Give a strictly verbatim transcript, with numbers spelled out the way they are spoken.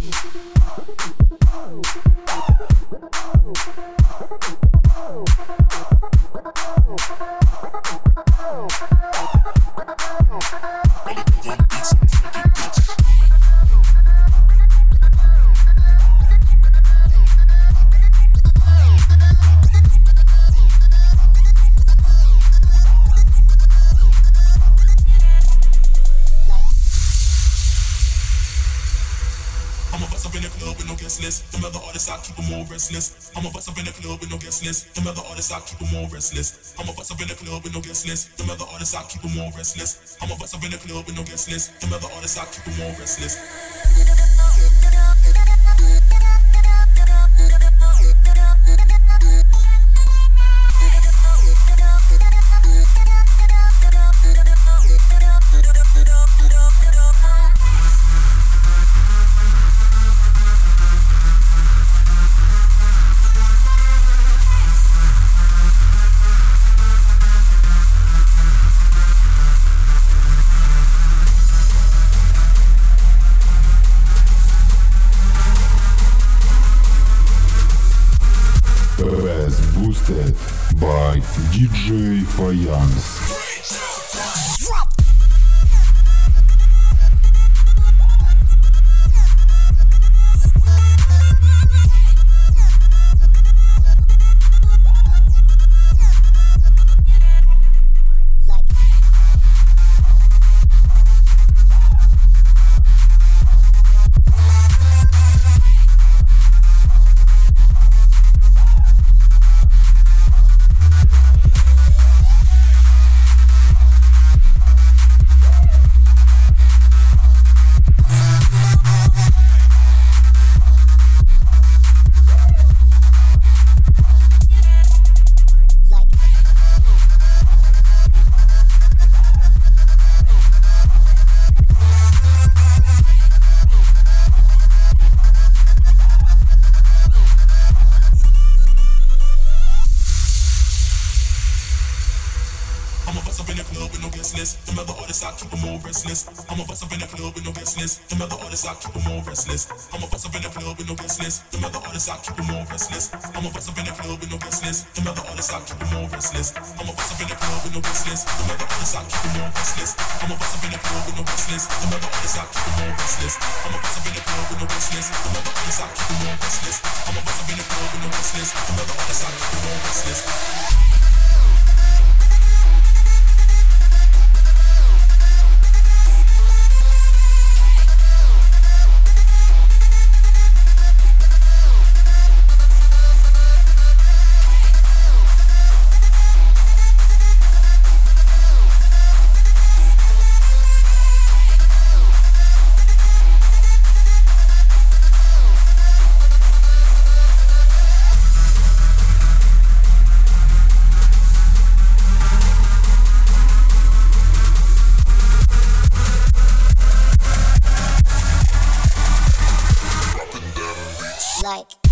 Restless. I'm a bust up in the club with no guest list. Them other artists, I keep them all restless. I'm a bust up in the club with no guest list. Them other artists, I keep them all restless. I'm a bust up in the club with no guest list. Them other artists, I keep them all restless. Boosted by ди джей Fayance. I'm a bust up in the club with no guest list. Them other artists, I keep them all restless. I'm a bust up in the club with no guest list. Them other artists, I keep them all restless. I'm a bust up in the club with no guest list. Them other artists, I keep them all restless. I'm a bust up in the club with no guest list. Them other artists, I keep them all restless. I'm a bust up in the club with no guest list. Them other artists, I keep them all restless. I'm a bust up in the club with no guest list. Them other artists, I keep them all restless. I'm a bust up in the club with no guest list. Them other artists, I keep them all restless. Like